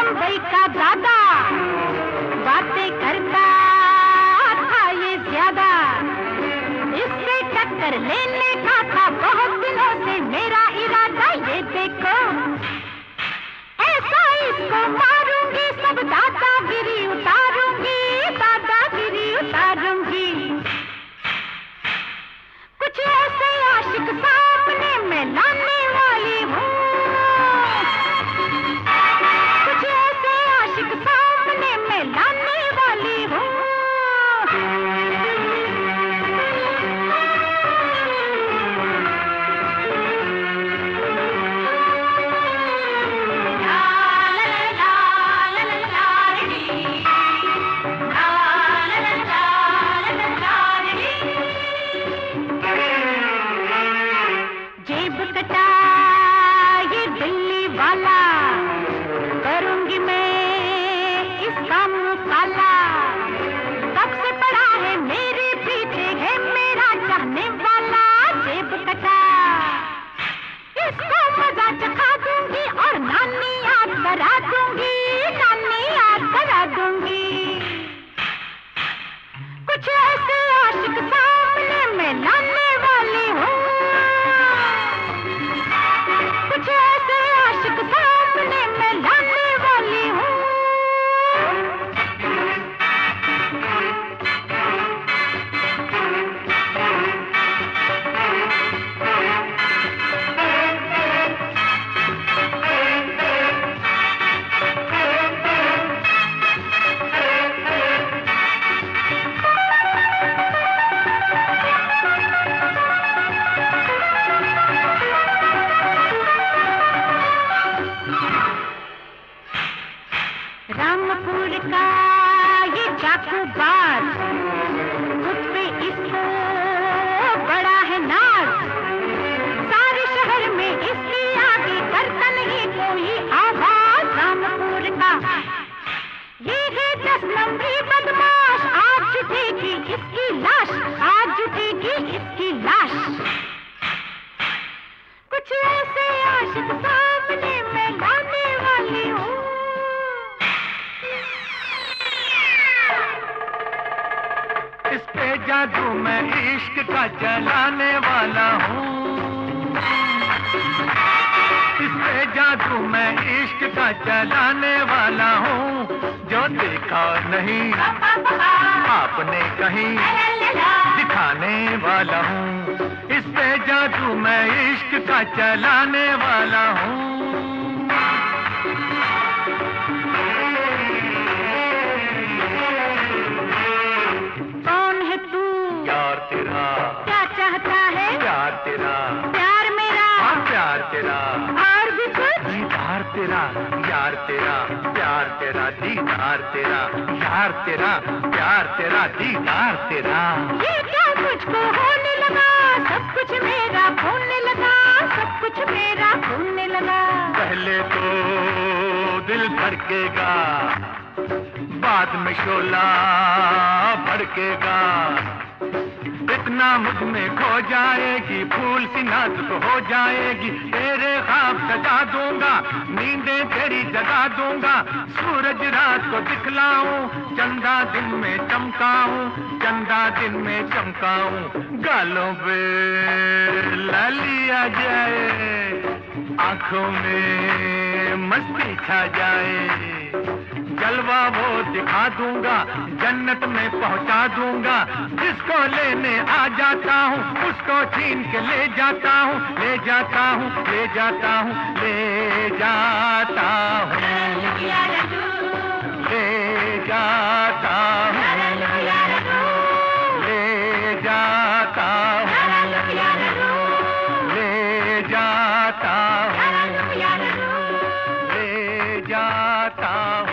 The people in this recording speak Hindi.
बम्बई का दादा बातें करता था ये ज्यादा, इससे टक्कर लेने का था बहुत दिनों से मेरा इरादा। ये देखो ऐसा इसको मारूंगी, सब दादागिरी उतारूंगी, दादागिरी उतारूंगी। कुछ ऐसे आशिक सामने मैं लाने वाली हूँ, कुछ ऐसे आशिक सामने मैं लाने वाली हूँ। करूंगी मैं इसका मुकाला, कब से पड़ा है मेरे पीछे है मेरा चाहने वाला। जेब कटा इसको मजा चखा दूंगी और नानी याद करा दूंगी, नानी याद करा दूंगी। कुछ ऐसे आशिक सामने मैं लाने वाली हूँ, कुछ ऐसे आशिक सामने मैं लाने वाली हूँ। रामपुर का ये चाकूबाज, खुद पे इसको बड़ा है नाज, सारे शहर में इसकी आगे करता नहीं कोई आवाज। रामपुर का ये है 10 नंबरी बदमाश, आज जुटेगी इसकी लाश, आज जुटेगी इसकी लाश। कुछ ऐसे आशिक सामने मैं लाने वाली हूँ। इस पे जादू मैं इश्क का चलाने वाला हूँ, इस पे जादू मैं इश्क का चलाने वाला हूँ। जो देखा नहीं आपने कहीं दिखाने वाला हूँ, इस पे जादू मैं इश्क का चलाने वाला हूँ। तेरा क्या चाहता है? प्यार तेरा, प्यार मेरा, हाँ प्यार तेरा, और भी कुछ? दीदार तेरा, यार तेरा, प्यार तेरा, दीदार तेरा, यार तेरा, प्यार तेरा, दीदार तेरा। ये क्या मुझको होने लगा, सब कुछ मेरा होने लगा, सब कुछ मेरा होने लगा। पहले तो दिल धड़केगा, बाद में शोला भड़केगा। इतना मुझ में खो जाएगी, फूल सी नाजुक हो जाएगी। तेरे ख्वाब सजा दूंगा, नींदें तेरी जगा दूंगा। सूरज रात को दिखलाऊं, चंदा दिन में चमकाऊं, चंदा दिन में चमकाऊं। गालों पे लाली आ जाए, आंखों में मस्ती छा जाए। जलवा वो दिखा दूंगा, जन्नत में पहुंचा दूंगा। जिसको लेने आ जाता हूँ, उसको छीन के ले जाता हूँ, ले जाता हूँ, ले जाता हूँ, ले जाता हूँ, ले जाता हूँ, ले जाता हूँ, ले जाता हूँ, ले जाता हूँ।